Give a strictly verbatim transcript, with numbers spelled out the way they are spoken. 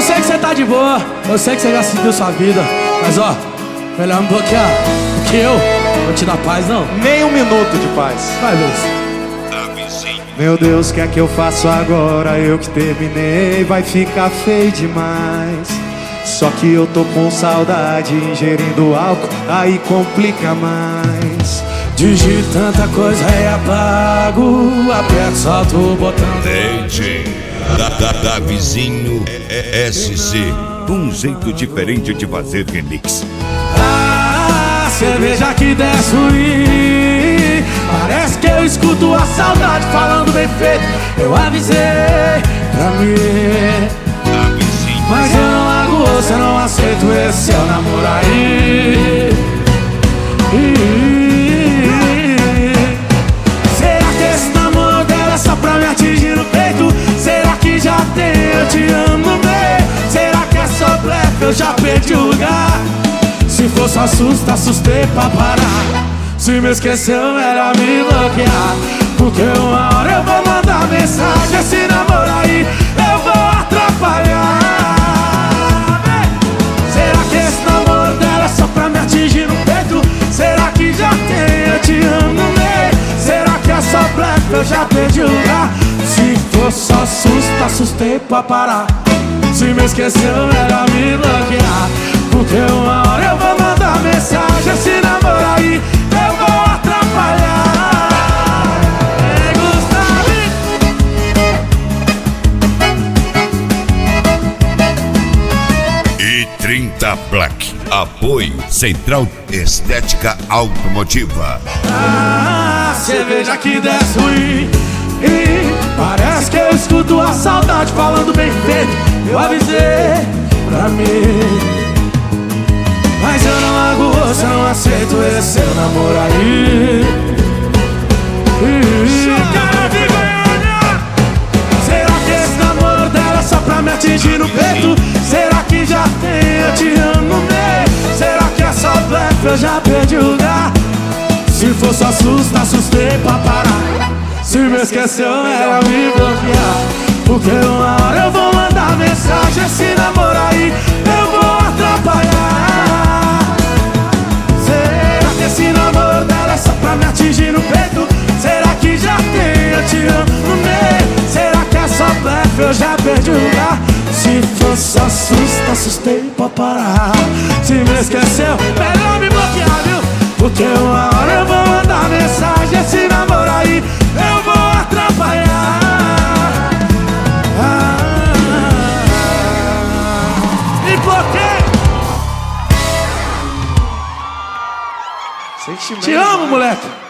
sei que você tá de boa, eu sei que você já seguiu sua vida, mas ó, melhor me bloquear, porque eu vou te dar paz, não. Nem um minuto de paz. Vai, Luz. Meu Deus, o que é que eu faço agora? Eu que terminei, vai ficar feio demais. Só que eu tô com saudade, ingerindo álcool, aí complica mais. Digito tanta coisa e apago, aperto, solto o botão. D J da, da, da Vizinho S C, um jeito diferente de fazer remix. Ah, cerveja que desce ruim, parece que eu escuto a saudade falando bem feito. Eu avisei pra mim, mas eu não largo você, eu não aceito esse seu namoro aí. Será que esse namoro dela é só pra me atingir no peito? Será que já tem eu te amo no meio? Será que é só blefe, eu já perdi o lugar? Se for só susto, assustei pra parar. Se me esqueceu, melhor me bloquear, porque uma hora eu vou mandar mensagem. Esse namoro aí eu vou atrapalhar. Será que esse namoro dela é só pra me atingir no peito? Será que já tem eu te amo no meio? Será que é só blefe, eu já perdi o lugar? Se for só susto, assustei pra parar. Se me esqueceu, melhor me bloquear, porque uma hora eu vou mandar mensagem. Esse namoro aí eu vou atrapalhar. Ei, Gustavo! E trinta Black, apoio Central Estética Automotiva. Ah, cerveja que desce ruim, e parece que eu escuto a saudade falando bem feito. Eu avisei pra mim, mas eu não largo você, não aceito esse seu namoro aí. Será que esse namoro dela é só pra me atingir no peito? Será que já tem eu te amo no meio? Será que é só blefe, eu já perdi o lugar? Se for só susto, assustei pra parar. Se me esqueceu, melhor me bloquear, porque uma hora eu vou mandar mensagem. Esse namoro aí eu vou atrapalhar. Será que esse namoro dela é só pra me atingir no peito? Será que já tem eu te amo no meio? Será que é só blefe, eu já perdi o lugar? Se for só susto, assustei pra parar. Se me esqueceu, melhor me bloquear, viu? Porque uma hora eu vou mandar mensagem. Esse namoro aí eu vou atrapalhar. Ah, e por quê? Sentimento. Te amo, moleque.